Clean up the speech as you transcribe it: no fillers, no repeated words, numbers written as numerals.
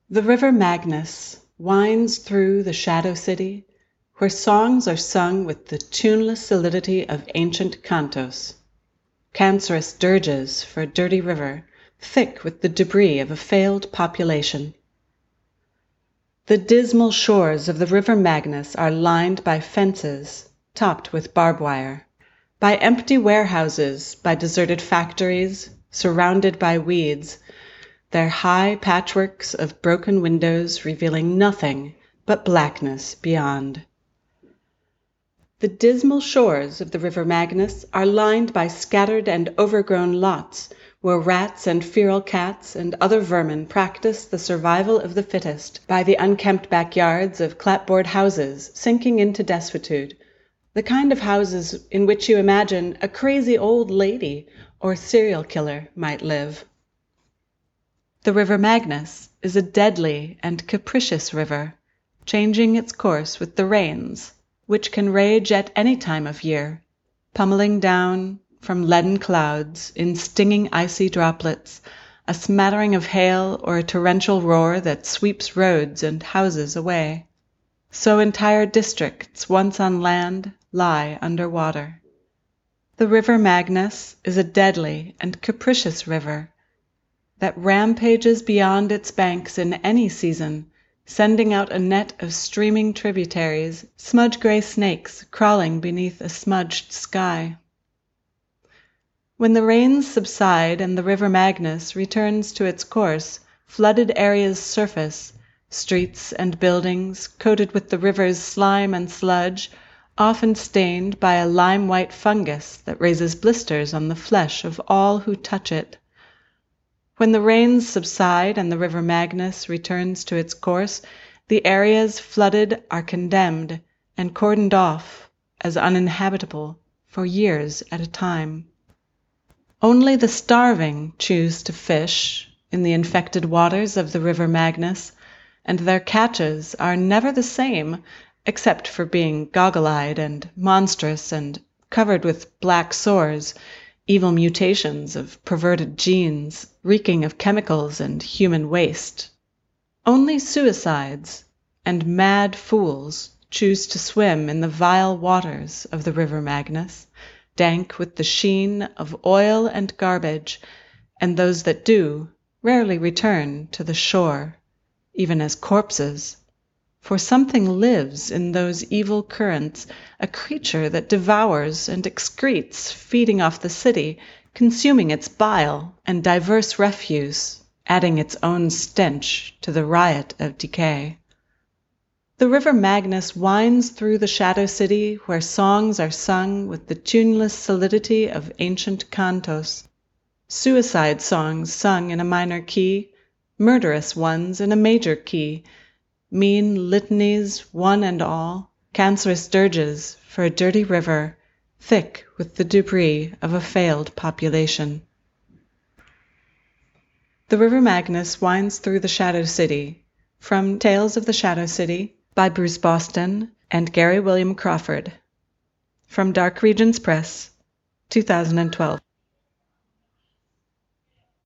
The river Magnus winds through the Shadow City, where songs are sung with the tuneless solidity of ancient cantos. Cancerous dirges for a dirty river, thick with the debris of a failed population. The dismal shores of the river Magnus are lined by fences, topped with barbed wire, by empty warehouses, by deserted factories, surrounded by weeds, their high patchworks of broken windows revealing nothing but blackness beyond. The dismal shores of the river Magnus are lined by scattered and overgrown lots, where rats and feral cats and other vermin practice the survival of the fittest by the unkempt backyards of clapboard houses sinking into desuetude, the kind of houses in which you imagine a crazy old lady or serial killer might live. The river Magnus is a deadly and capricious river, changing its course with the rains, which can rage at any time of year, pummeling down from leaden clouds in stinging icy droplets, a smattering of hail or a torrential roar that sweeps roads and houses away. So entire districts once on land lie under water. The river Magnus is a deadly and capricious river that rampages beyond its banks in any season, sending out a net of streaming tributaries, smudge-gray snakes crawling beneath a smudged sky. When the rains subside and the river Magnus returns to its course, flooded areas surface, streets and buildings coated with the river's slime and sludge, often stained by a lime-white fungus that raises blisters on the flesh of all who touch it. When the rains subside and the river Magnus returns to its course, the areas flooded are condemned and cordoned off as uninhabitable for years at a time. Only the starving choose to fish in the infected waters of the river Magnus, and their catches are never the same, except for being goggle-eyed and monstrous and covered with black sores, evil mutations of perverted genes, reeking of chemicals and human waste. Only suicides and mad fools choose to swim in the vile waters of the river Magnus, dank with the sheen of oil and garbage, and those that do rarely return to the shore, even as corpses. For something lives in those evil currents, a creature that devours and excretes, feeding off the city, consuming its bile and diverse refuse, adding its own stench to the riot of decay. The river Magnus winds through the Shadow City, where songs are sung with the tuneless solidity of ancient cantos. Suicide songs sung in a minor key, murderous ones in a major key, mean litanies, one and all, cancerous dirges for a dirty river, thick with the debris of a failed population. The river Magnus winds through the Shadow City. From Tales of the Shadow City by Bruce Boston and Gary William Crawford. From Dark Regions Press, 2012.